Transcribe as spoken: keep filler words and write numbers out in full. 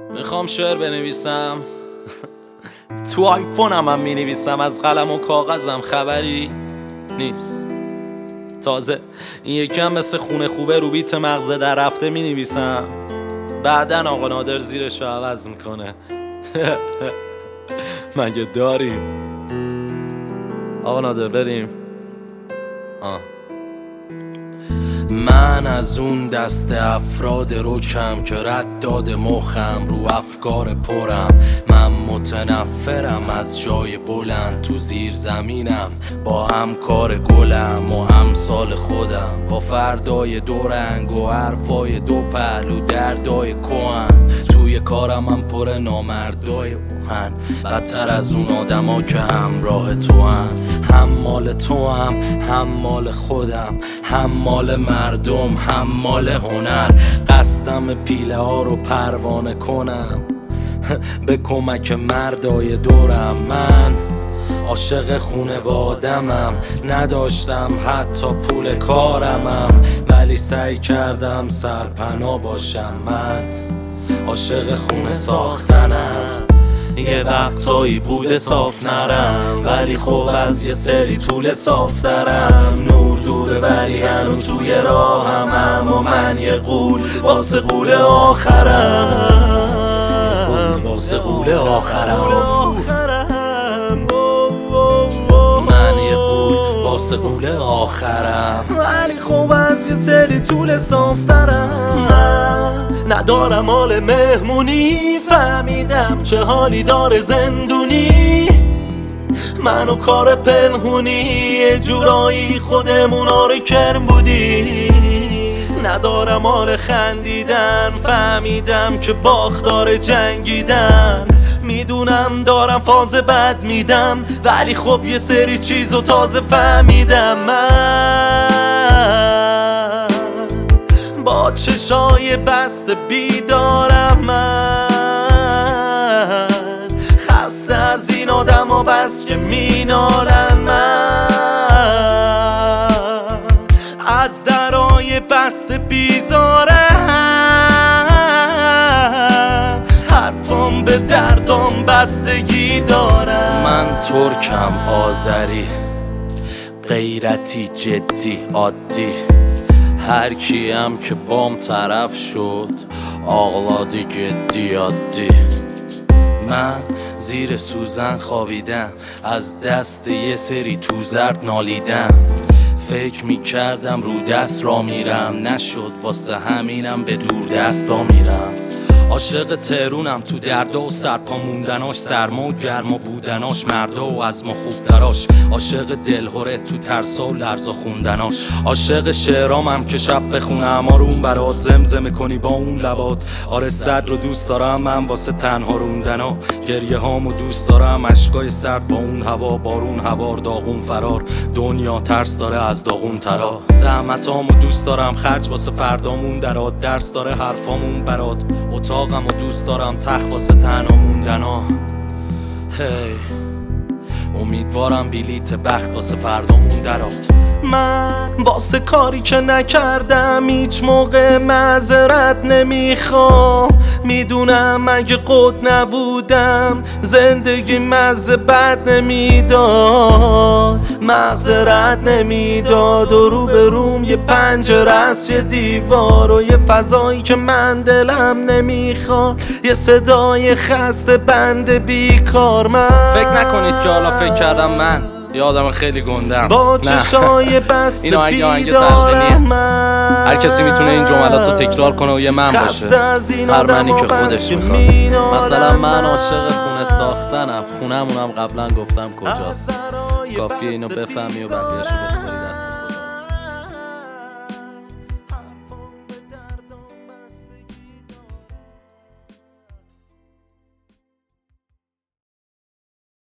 میخوام شعر بنویسم تو آیفونم هم مینویسم، از قلم و کاغذم خبری نیست. تازه این یکی هم مثل خونه خوبه رو بیت مغزه در رفته مینویسم، بعدن آقا نادر زیرشو عوض میکنه. مگه داریم؟ آقا نادر بریم. آه. من از اون دست افراد رکم که رد داد مخم رو افکار پرم. من متنفرم از جای بلند تو زیر زمینم، با همکار گلم و امثال خودم، با فردای دو رنگ و حرفای دو پهلو دردای کهن. توی کارم من پر نامردای اوهن، بدتر از اون آدما که همراه تو هن. هم مال تو هم هم مال خودم، هم مال مردم هم مال هنر. قصدم پیله ها رو پروانه کنم به کمک مردای دورم. من عاشق خونوادمم، نداشتم حتی پول کارمم، ولی سعی کردم سرپناه باشم. من عاشق خونه ساختنم، یه وقتایی بوده صاف نرم، ولی خب از یه سری طول صاف ترم. نور دوره ولی هنو توی راهمم، و من یه قول واسه قول آخرم، واسه قول آخرم. من یه قول واسه قول آخرم، ولی خب از یه سری طول صاف ترم. ندارم حال مهمونی، فهمیدم چه حالی داره زندونی. منو کار پنهونی، یه جورایی خودمونا رو کرم بودی. ندارم حال خندیدن، فهمیدم که باختار جنگیدن. میدونم دارم فاز بد میدم، ولی خب یه سری چیزو تازه فهمیدم. من با چشای بسته بیدارم، من خسته از این آدم ها بس که مینالن. من از درای بسته بیزارم، حرفم به دردم بستگی دارم. من ترکم، آذری، غیرتی، جدی، عادی. هر کیم که بام طرف شد آغلادی جدی عادی. من زیر سوزن خوابیدم، از دست یه سری تو زرد نالیدم. فکر میکردم رو دست را میرم، نشد، واسه همینم به دور دستا میرم. عاشق تهرونم، تو دردا و سرپا موندناش، سرما و گرما بودناش، مردا و از ما خوبتراش. عاشق دلهوره تو ترسا و لرزا خوندناش. عاشق شعرامم که شب بخونم آروم برات، زمزمه کنی با اون لبات. آره صد رو دوست دارم من واسه تنها روندنا، گریه هامو دوست دارم، اشکای سرد با اون هوا، بارون هوار، داغون فرار. دنیا ترس داره از داغون ترا، زحمتامو دوست دارم، خرج واسه فردامون درات. درس داره حرفامون برات، اتاقم و دوست دارم، تخت واسه تنها موندنا. هی امیدوارم بلیت بخت واسه فردامون درات. من واسه کاری که نکردم هیچ موقع معذرت نمیخوام. میدونم اگه قد نبودم زندگی مزه بد نمیداد، معذرت نمیداد. و رو به روم یه پنجره است، یه دیوار و یه فضایی که من دلم نمیخواد، یه صدای خسته بند بیکار. من فکر نکنید که حالا فکر کردم من یه آدم خیلی گندم، با چشای بسته بیدارم. من هر کسی میتونه این جملات رو تکرار کنه و یه من باشه، هر منی که خودش میخواد. مثلا من عاشق خونه ساختنم، خونمونم قبلا گفتم کجاست، کافیه اینو بفهمی و بقیه‌شو بسپاری.